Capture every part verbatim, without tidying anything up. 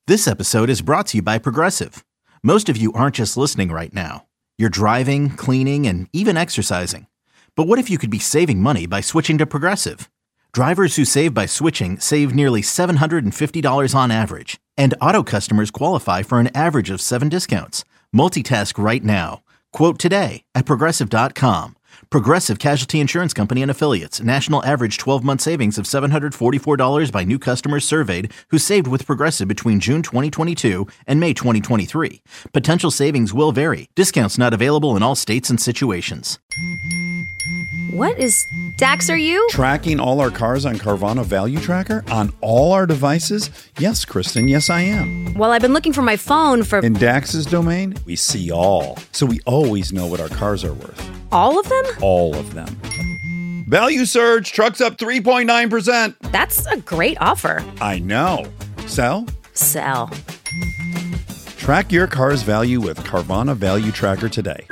This episode is brought to you by Progressive. Most of you aren't just listening right now. You're driving, cleaning, and even exercising. But what if you could be saving money by switching to Progressive? Drivers who save by switching save nearly seven hundred fifty dollars on average. And auto customers qualify for an average of seven discounts. Multitask right now. Quote today at Progressive dot com. Progressive Casualty Insurance Company and Affiliates. National average twelve-month savings of seven hundred forty-four dollars by new customers surveyed who saved with Progressive between June twenty twenty-two and May twenty twenty-three. Potential savings will vary. Discounts not available in all states and situations. What is Dax, are you? Tracking all our cars on Carvana Value Tracker on all our devices? Yes, Kristen, yes, I am. Well, I've been looking for my phone for... In Dax's domain, we see all. So we always know what our cars are worth. All of them? All of them. Value surge, trucks up three point nine percent. That's a great offer. I know. Sell? Sell. Track your car's value with Carvana Value Tracker today.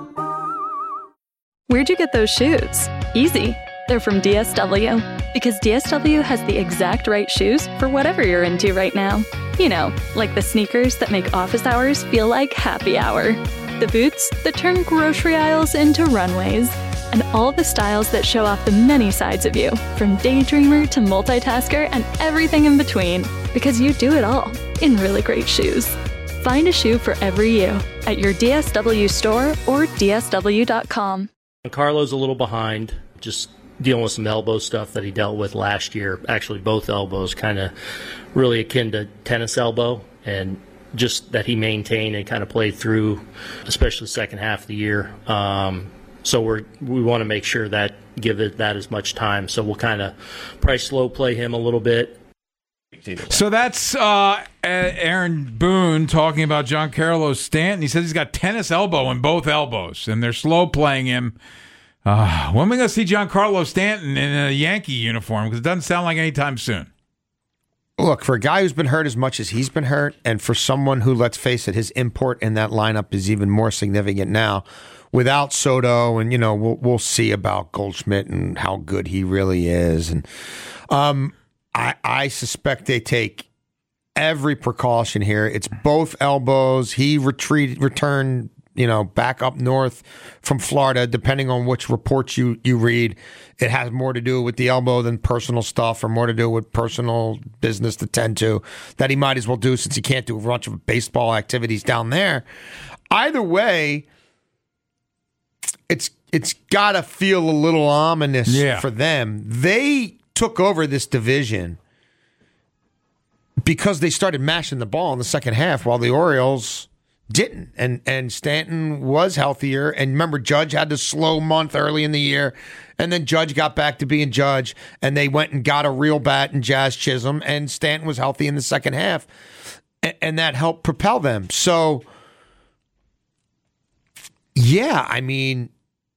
Where'd you get those shoes? Easy. They're from D S W. Because D S W has the exact right shoes for whatever you're into right now. You know, like the sneakers that make office hours feel like happy hour. The boots that turn grocery aisles into runways. And all the styles that show off the many sides of you, from daydreamer to multitasker and everything in between. Because you do it all in really great shoes. Find a shoe for every you at your D S W store or D S W dot com. Carlo's a little behind, just dealing with some elbow stuff that he dealt with last year. Actually, both elbows kind of really akin to tennis elbow, and just that he maintained and kind of played through, especially the second half of the year. Um, so we're we want to make sure that give it that as much time. So we'll kind of probably slow play him a little bit. So that's uh, Aaron Boone talking about Giancarlo Stanton. He says he's got tennis elbow in both elbows, and they're slow playing him. Uh, when are we going to see Giancarlo Stanton in a Yankee uniform? Because it doesn't sound like anytime soon. Look, for a guy who's been hurt as much as he's been hurt, and for someone who, let's face it, his import in that lineup is even more significant now. Without Soto, and, you know, we'll, we'll see about Goldschmidt and how good he really is. And um, I, I suspect they take every precaution here. It's both elbows. He retreated, returned, you know, back up north from Florida, depending on which reports you, you read. It has more to do with the elbow than personal stuff, or more to do with personal business to tend to that he might as well do since he can't do a bunch of baseball activities down there. Either way, it's it's got to feel a little ominous yeah. for them. They took over this division because they started mashing the ball in the second half while the Orioles didn't. And and Stanton was healthier. And remember, Judge had the slow month early in the year. And then Judge got back to being Judge. And they went and got a real bat in Jazz Chisholm. And Stanton was healthy in the second half. And, and that helped propel them. So, yeah, I mean,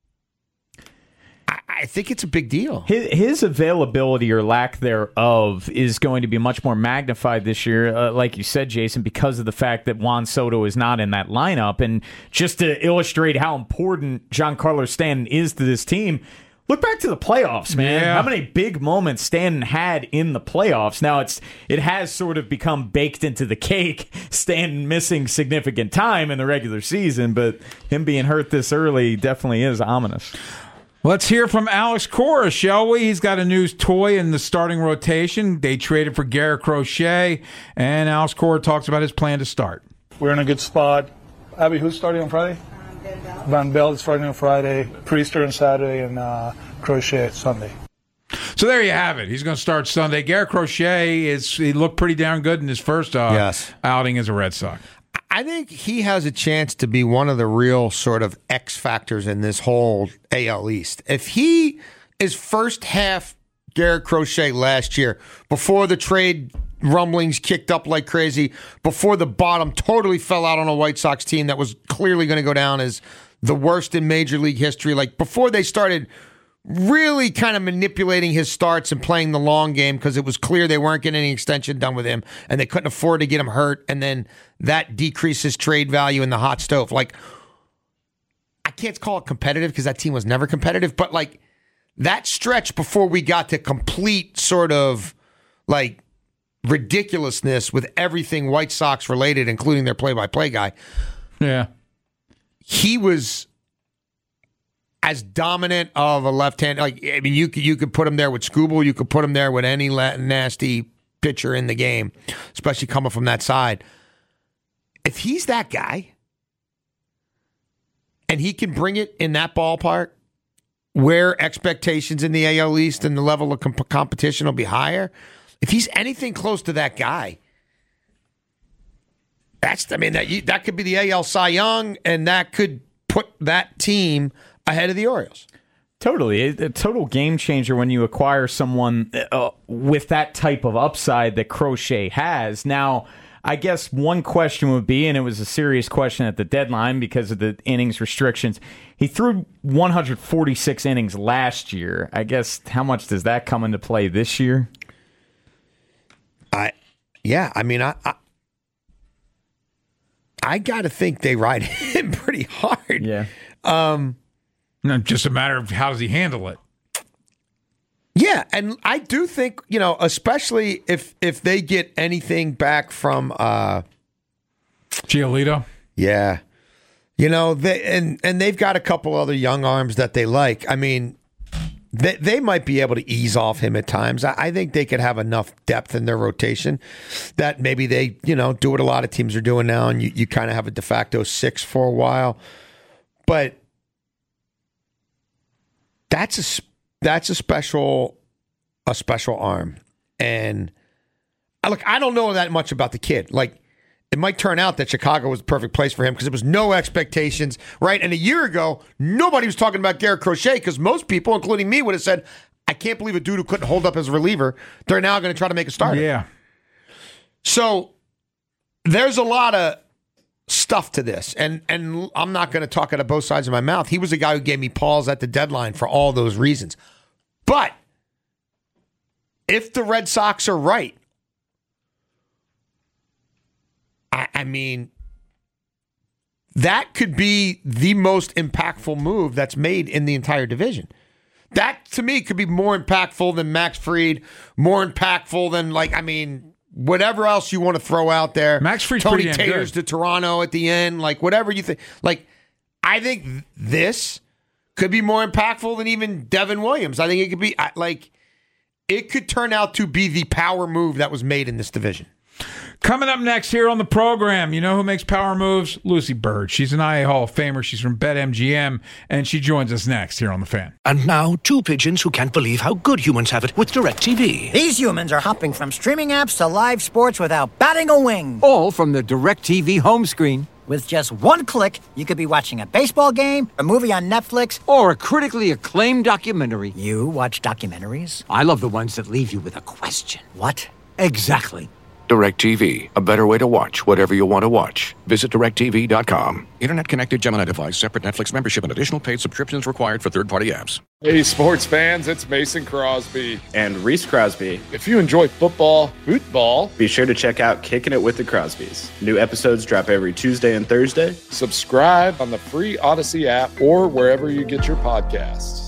I think it's a big deal. His, his availability or lack thereof is going to be much more magnified this year, uh, like you said, Jason, because of the fact that Juan Soto is not in that lineup. And just to illustrate how important Giancarlo Stanton is to this team, look back to the playoffs, man. Yeah. How many big moments Stanton had in the playoffs. Now, it's it has sort of become baked into the cake, Stanton missing significant time in the regular season, but him being hurt this early definitely is ominous. Let's hear from Alex Cora, shall we? He's got a new toy in the starting rotation. They traded for Garrett Crochet, and Alex Cora talks about his plan to start. We're in a good spot. Abby, who's starting on Friday? Van Bell is starting on Friday, Priester on Saturday, and uh, Crochet Sunday. So there you have it. He's going to start Sunday. Garrett Crochet, is he looked pretty darn good in his first uh, yes. outing as a Red Sox. I think he has a chance to be one of the real sort of X factors in this whole A L East. If he is first half Garrett Crochet last year, before the trade rumblings kicked up like crazy, before the bottom totally fell out on a White Sox team that was clearly going to go down as the worst in Major League history, like before they started really kind of manipulating his starts and playing the long game because it was clear they weren't getting any extension done with him and they couldn't afford to get him hurt, and then that decreases trade value in the hot stove. Like, I can't call it competitive because that team was never competitive, but like that stretch before we got to complete sort of like ridiculousness with everything White Sox related, including their play-by-play guy. Yeah. He was as dominant of a left-hand. Like, I mean, you could, you could put him there with Skubal. You could put him there with any nasty pitcher in the game, especially coming from that side. If he's that guy, and he can bring it in that ballpark, where expectations in the A L East and the level of comp- competition will be higher, if he's anything close to that guy, that's, I mean, that that could be the A L Cy Young, and that could put that team ahead of the Orioles. Totally. A total game changer when you acquire someone uh, with that type of upside that Crochet has. Now, I guess one question would be, and it was a serious question at the deadline because of the innings restrictions, he threw one hundred forty-six innings last year. I guess how much does that come into play this year? I, yeah, I mean, I, I, I got to think they ride him pretty hard. Yeah. Um, No, just a matter of how does he handle it. Yeah, and I do think, you know, especially if if they get anything back from uh, Giolito. Yeah. You know, they and, and they've got a couple other young arms that they like. I mean, they, they might be able to ease off him at times. I, I think they could have enough depth in their rotation that maybe they, you know, do what a lot of teams are doing now, and you, you kind of have a de facto six for a while. But that's a that's a special a special arm. And look, I don't know that much about the kid. Like, it might turn out that Chicago was the perfect place for him because there was no expectations, right? And a year ago, nobody was talking about Garrett Crochet because most people, including me, would have said, I can't believe a dude who couldn't hold up as a reliever, they're now going to try to make a starter. Yeah. So there's a lot of stuff to this. And and I'm not going to talk out of both sides of my mouth. He was a guy who gave me pause at the deadline for all those reasons. But if the Red Sox are right, I, I mean, that could be the most impactful move that's made in the entire division. That, to me, could be more impactful than Max Fried, more impactful than, like, I mean, whatever else you want to throw out there. Max Fried's Tony pretty damn Taylor's good. to Toronto at the end, like, whatever you think. Like, I think this could be more impactful than even Devin Williams. I think it could be, I- like, it could turn out to be the power move that was made in this division. Coming up next here on the program, you know who makes power moves? Lucy Bird. She's an I A Hall of Famer. She's from BetMGM, and she joins us next here on The Fan. And now, two pigeons who can't believe how good humans have it with DirecTV. These humans are hopping from streaming apps to live sports without batting a wing. All from the DirecTV home screen. With just one click, you could be watching a baseball game, a movie on Netflix, or a critically acclaimed documentary. You watch documentaries? I love the ones that leave you with a question. What? Exactly. DirecTV, a better way to watch whatever you want to watch. Visit direct T V dot com. Internet-connected Gemini device, separate Netflix membership, and additional paid subscriptions required for third-party apps. Hey, sports fans, it's Mason Crosby. And Reese Crosby. If you enjoy football, football, be sure to check out Kicking It with the Crosbys. New episodes drop every Tuesday and Thursday. Subscribe on the free Odyssey app or wherever you get your podcasts.